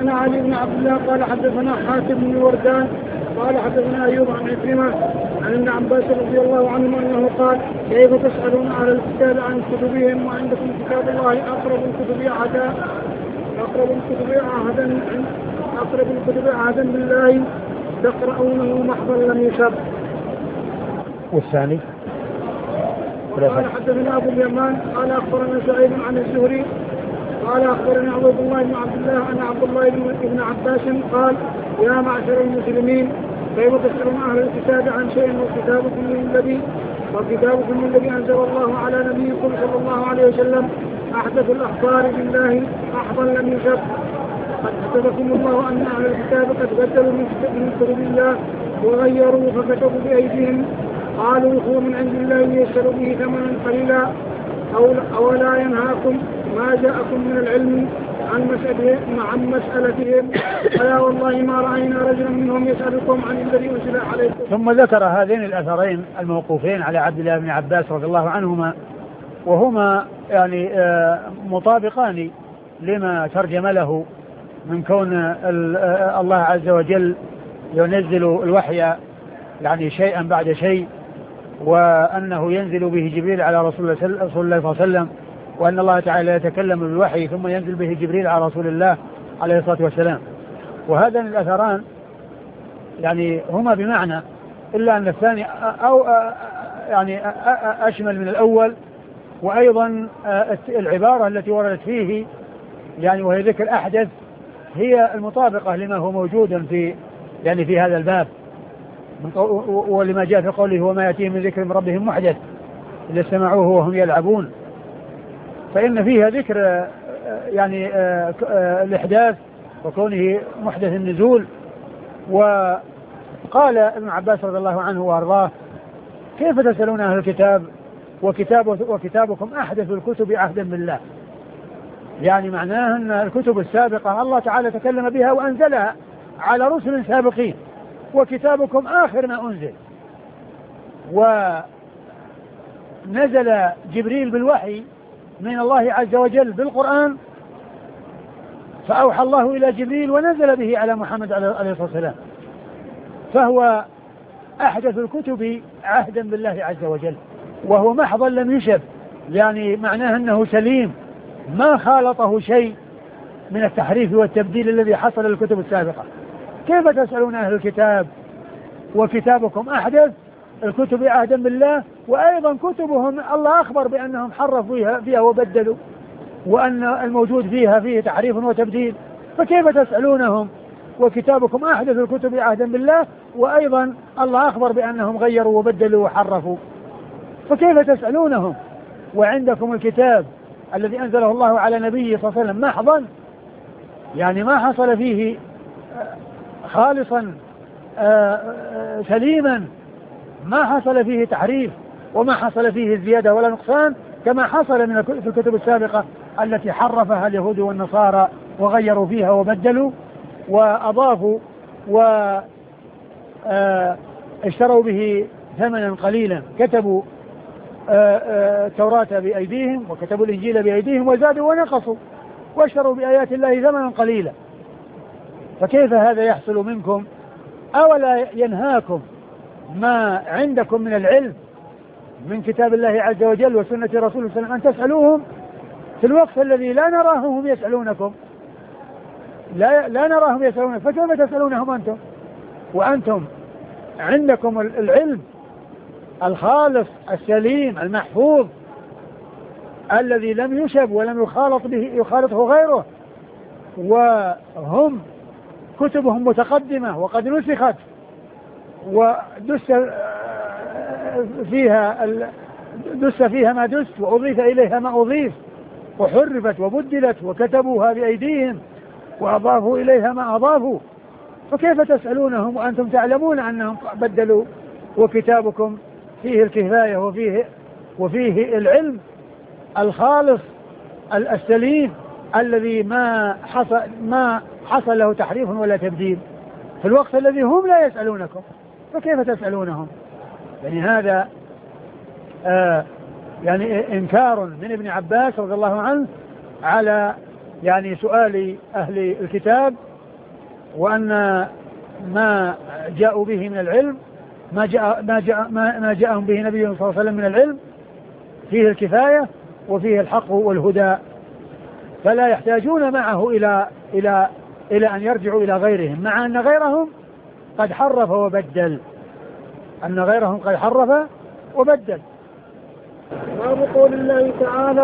حدثنا علي بن عبد الله قال حدثنا حاتم بن وردان قال حدثنا أيوب عن عكرمة عن ابن عباس رضي الله عنهما أنه قال كيف تسألون أهل الكتاب عن كتبهم وعندكم كتاب الله أقرب الكتب عهدا بالله تقرؤونه محضا لم يشب. والثاني قال حدثنا أبو اليمان قال أخبرنا سعيد عن الزهري قال أخبرنا عبد الله بن عبد الله أن عبد الله بن عباس قال يا معشر المسلمين كيف تسألون أهل الكتاب عن شيء وكتابكم الذي أنزل الله على نبيكم صلى الله عليه وسلم أحدث الأخبار بالله أحضا لم يشب. قد كتبكم الله أن أهل الكتاب قد بدلوا من كتب الله وغيروا فكتبوا بأيديهم قالوا هو من عند الله ليشتروا به ثمنا قليلا أولا ينهاكم ما جاءكم من العلم عن مسألتهم فلا والله ما رأينا رجلا منهم يسألكم عن الذي أنزل عليكم. ثم ذكر هذين الأثرين الموقوفين على عبد الله بن عباس رضي الله عنهما وهما يعني مطابقان لما ترجم له من كون الله عز وجل ينزل الوحي يعني شيئا بعد شيء وأنه ينزل به جبريل على رسول الله صلى الله عليه وسلم وأن الله تعالى يتكلم بالوحي ثم ينزل به جبريل على رسول الله عليه الصلاة والسلام. وهذان الأثران يعني هما بمعنى إلا أن الثاني أو يعني أشمل من الأول وأيضا العبارة التي وردت فيه يعني وهي ذكر أحدث هي المطابقة لما هو موجود في هذا الباب ولما جاء في قوله وما يأتيهم من ذكر من ربهم محدث إذا استمعوه وهم يلعبون فإن فيها ذكر يعني الإحداث وكونه محدث النزول. وقال ابن عباس رضي الله عنه وأرضاه كيف تسألون أهل الكتاب وكتابكم أحدث الكتب عهدا بالله يعني معناه أن الكتب السابقة الله تعالى تكلم بها وأنزلها على رسل سابقين وكتابكم آخر ما أنزل ونزل جبريل بالوحي من الله عز وجل بالقرآن فأوحى الله إلى جبريل ونزل به على محمد عليه الصلاة والسلام فهو أحدث الكتب عهدا بالله عز وجل وهو محضا لم يشب يعني معناه أنه سليم ما خالطه شيء من التحريف والتبديل الذي حصل للكتب السابقة. كيف تسألون أهل الكتاب وكتابكم أحدث الكتب عهدا بالله وأيضا كتبهم الله أخبر بأنهم حرفوا فيها وبدلوا وأن الموجود فيها فيه تحريف وتبديل فكيف تسألونهم وكتابكم أحدث الكتب عهدا بالله وأيضا الله أخبر بأنهم غيروا وبدلوا وحرفوا فكيف تسألونهم وعندكم الكتاب الذي أنزله الله على نبيه صلى الله عليه وسلم محضا يعني ما حصل فيه خالصا سليما ما حصل فيه تحريف وما حصل فيه زيادة ولا نقصان كما حصل في الكتب السابقة التي حرفها اليهود والنصارى وغيروا فيها وبدلوا وأضافوا واشتروا به ثمنا قليلا كتبوا التوراة بأيديهم وكتبوا الإنجيل بأيديهم وزادوا ونقصوا واشتروا بآيات الله ثمنا قليلا فكيف هذا يحصل منكم أولا ينهاكم ما عندكم من العلم من كتاب الله عز وجل وسنة رسوله صلى الله عليه وسلم أن تسألوهم في الوقت الذي لا نراهم يسألونكم لا نراهم يسألونكم فكيف تسألونهم أنتم وأنتم عندكم العلم الخالص السليم المحفوظ الذي لم يشب ولم يخالطه غيره وهم كتبهم متقدمة وقد نسخت ودس فيها ما دس وأضيف إليها ما أضيف وحرفت وبدلت وكتبوها بأيديهم وأضافوا إليها ما أضافوا فكيف تسألونهم وأنتم تعلمون أنهم بدلوا وكتابكم فيه الكفاية وفيه العلم الخالص السليم الذي ما حصل له تحريف ولا تبديل في الوقت الذي هم لا يسألونكم فكيف تسألونهم يعني هذا يعني إنكار من ابن عباس رضي الله عنه على يعني سؤال أهل الكتاب وأن ما جاءوا به من العلم ما جاءهم به نبي صلى الله عليه وسلم من العلم فيه الكفاية وفيه الحق والهدى، فلا يحتاجون معه إلى أن يرجعوا إلى غيرهم، مع أن غيرهم قد حرف وبدل. باب قول الله تعالى